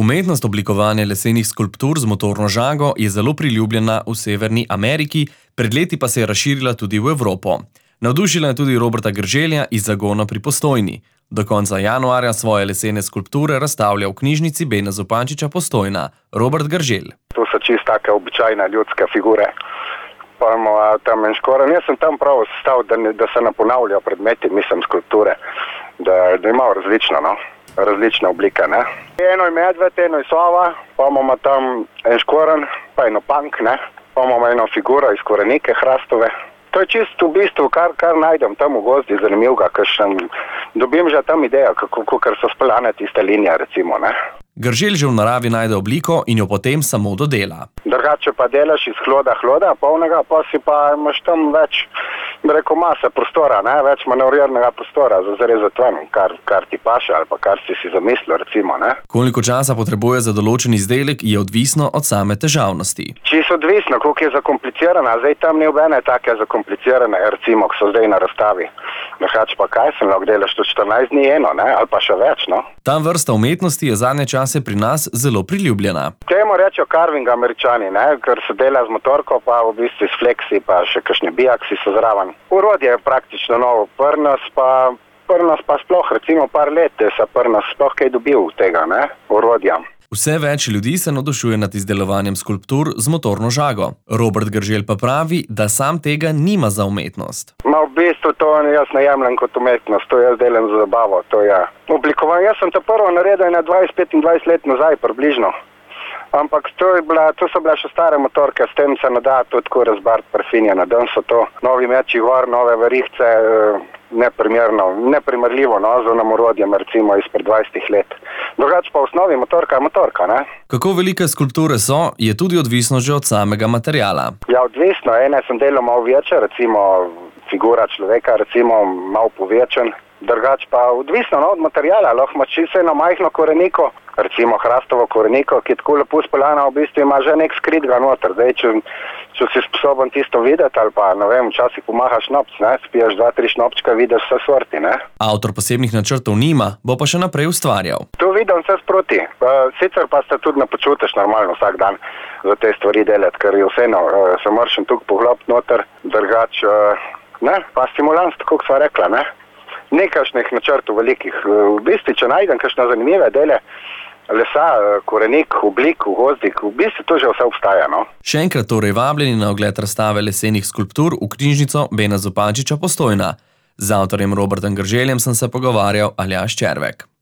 Umetnost oblikovanja lesenih skulptur z motorno žago je zelo priljubljena v Severni Ameriki, pred leti pa se je razširila tudi v Evropo. Navdušila je tudi Roberta Grželja iz zagona pri Postojni. Do konca januarja svoje lesene skulpture razstavlja v knjižnici Bena Zupančiča Postojna. Robert Grželj. To so čisto take običajne ljudske figure. Pa imamo tam en škoren. Jaz sem tam prav stal, da se ne ponavljajo predmeti, mislim, skulpture. Da imajo različne oblike, ne. Eno je medved, eno je sova, pa imamo tam en škoren, pa eno pank, ne. Pa imamo eno figuro iz korenike hrastove. To je čisto v bistvu, kar najdem tam v gozdi, zanimivega, ker dobim že tam idejo, kako so speljane tiste linije, recimo, ne. Grželj že v naravi najde obliko in jo potem samo dodela. Drugače pa delaš iz hloda polnega, pa si pa imaš tam več, mase prostora, ne, več manevrirnega prostora za zarezati ven, kar ti paše ali pa kar si zamislil, recimo, ne. Koliko časa potrebuje za določen izdelek, je odvisno od same težavnosti. Čisto odvisno, koliko je zakomplicirana, zdaj tam ni obene take zakomplicirane, recimo, ko so zdaj na razstavi. Drugače pa kaj sem lahko delaš tudi 14 dni eno, ne, ali pa še več, no. Ta vrsta umetnosti je zadnje čase pri nas zelo priljubljena. Temu rečejo carving Američani, ne, ker se dela z motorko, pa v bistvu s fleksi, pa še kakšne biaksi so zraven. Urodje je praktično novo, prnas pa sploh, recimo par let, da se prnas sploh kaj dobil tega, ne, urodja. Vse več ljudi se navdušuje nad izdelovanjem skulptur z motorno žago. Robert Grželj pa pravi, da sam tega nima za umetnost. V bistvu to jaz ne jemljem kot umetnost, to jaz delam za zabavo, to je oblikovanje. Jaz sem to prvo naredil na 20-25 let nazaj približno. Ampak to so bile še stare motorke, s tem se ne da to tako razbariti prefinjeno. Danes so to novi meči gor, nove verihce, neprimerljivo, no, z onim orodjem, recimo izpred 20 let. Drugače pa v osnovi motorka je motorka, ne. Kako velike skulpture so, je tudi odvisno že od samega materiala. Ja, odvisno. Ene sem delal malo večje, recimo figura človeka, recimo malo povečen. Drugače pa odvisno, no, od materijala. Lahko imaš čisto eno majhno koreniko, recimo hrastovo koreniko, ki je tako lepo speljana, v bistvu ima že nek skritga noter. Zdaj, če si sposoben tisto videti, ali pa, ne vem, včasih pomahaš šnopc, ne, spiješ 2-3 šnopčka, vidiš vse sorti, ne. Avtor posebnih načrtov nima, bo pa še naprej ustvarjal. To vidim vse sproti. Sicer pa se tudi ne počutiš normalno vsak dan za te stvari delati, ker je vseeno, se moraš tukaj poglobiti noter, drugače, ne, pa stimulans, tako kot sva rekla, ne. Nekašnih načrtov velikih. V bistvu, če najdem kakšne zanimive dele lesa, korenik, oblik, gozdik, v bistvu to že vse obstaja, no. Še enkrat torej vabljeni na ogled razstave lesenih skulptur v knjižnico Bena Zupančiča Postojna. Z avtorjem Robertom Grželjem sem se pogovarjal Aljaž Červek.